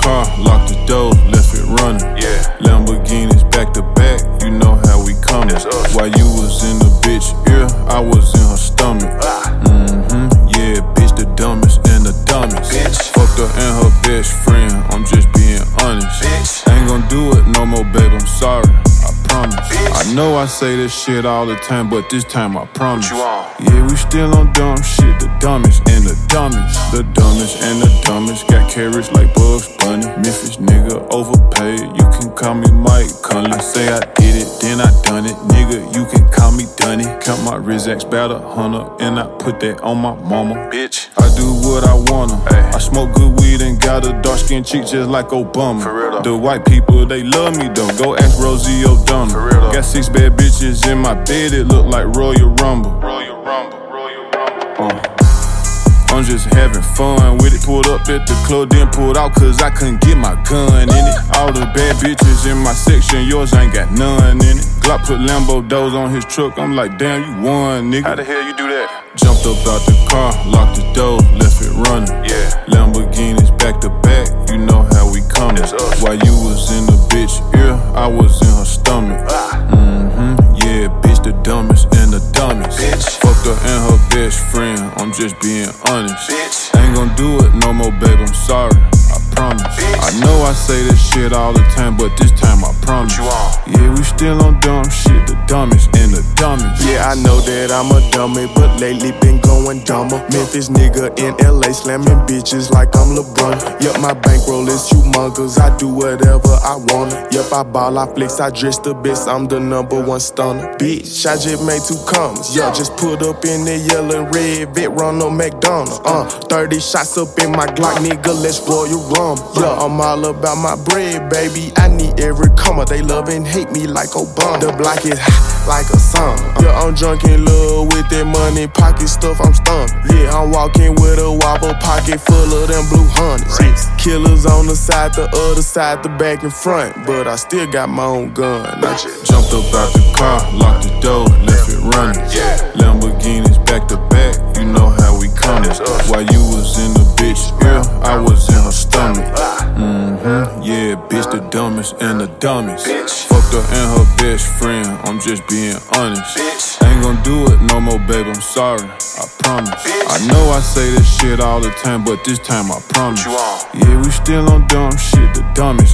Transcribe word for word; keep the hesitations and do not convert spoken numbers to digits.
car, locked the door, left it running. Yeah. Lamborghinis back to back, you know how we coming. While you was in the bitch ear, I was in her stomach. Ah. Mm-hmm, yeah, bitch the dumbest and the dumbest. Bitch. Fucked her and her best friend, I'm just being honest. Bitch. Ain't gon' do it no more, babe, I'm sorry, I promise. Bitch. I know I say this shit all the time, but this time I promise. What you on? Yeah, we still on dumb shit, the dumbest and the dumbest. The dumbest and the dumbest, got carrots like Bugs Bunny. Memphis nigga overpaid, you can call me Mike Conley. I say I did it, then I done it, nigga, you can call me Dunny. Count my Rizaks, about a hundred, and I put that on my mama. Bitch. I do what I wanna. Ay. I smoke good weed and got a dark skinned chick just like Obama. For real though. The white people, they love me though. Go ask Rosie O'Donnell. For real though. Got six bad bitches in my bed, it look like Royal Rumble. Royal Rumble, Royal Rumble. Uh. I'm just having fun with it. Pulled up at the club, then pulled out cause I couldn't get my gun in it. All the bad bitches in my section, yours ain't got none in it. Glock put Lambo doors on his truck, I'm like, damn, you won, nigga. How the hell you do that? Jumped up out the car, locked the door, left it running. Yeah. Lamborghinis back to back, you know how we coming. That's us. While you was in the bitch ear, I was in her stomach. Ah. Mm-hmm, yeah, bitch the dumbest and the dumbest. Bitch. Fucked her and her best friend, I'm just being honest. Bitch. Ain't gon' do it no more, babe, I'm sorry, I promise. Bitch. I know I say this shit all the time, but this time I promise. What you on? Yeah, we still on dumb shit, the dumbest and the dumbest. Yeah, I know that I'm a dummy, but lately been going dumber. Memphis nigga in L A slamming bitches like I'm LeBron. Yup, my bankroll is humongous, I do whatever I wanna. Yup, I ball, I flex, I dress the best, I'm the number one stunner. Bitch, I just made two commas. Yup, just put up in the yellow and red, Vet Ronald McDonald. Uh, thirty shots up in my Glock, nigga, let's Royal Rumble. Yeah, I'm all about my bread, baby. I need every comma. They love and hate me like Obama. The block is hot like a summer. Yeah, I'm drunk in love with that money, pocket stuff, I'm stunned. Yeah, I'm walking with a wobble, pocket full of them blue hundreds. Yeah. Killers on the side, the other side, the back and front, but I still got my own gun. I just Jumped up out the car, locked the door, left it running. Yeah. Lamborghinis back to back, you know how we coming. That's us. While you was in the bitch ear, I was in her stomach. Ah. Mm-hmm, yeah, bitch the dumbest and the dumbest. Bitch. Fucked her and her best friend, I'm just being honest. Bitch. Ain't gon' do it no more, babe, I'm sorry, I promise. Bitch. I know I say this shit all the time, but this time I promise. What you on? Yeah, we still on dumb shit, the dumbest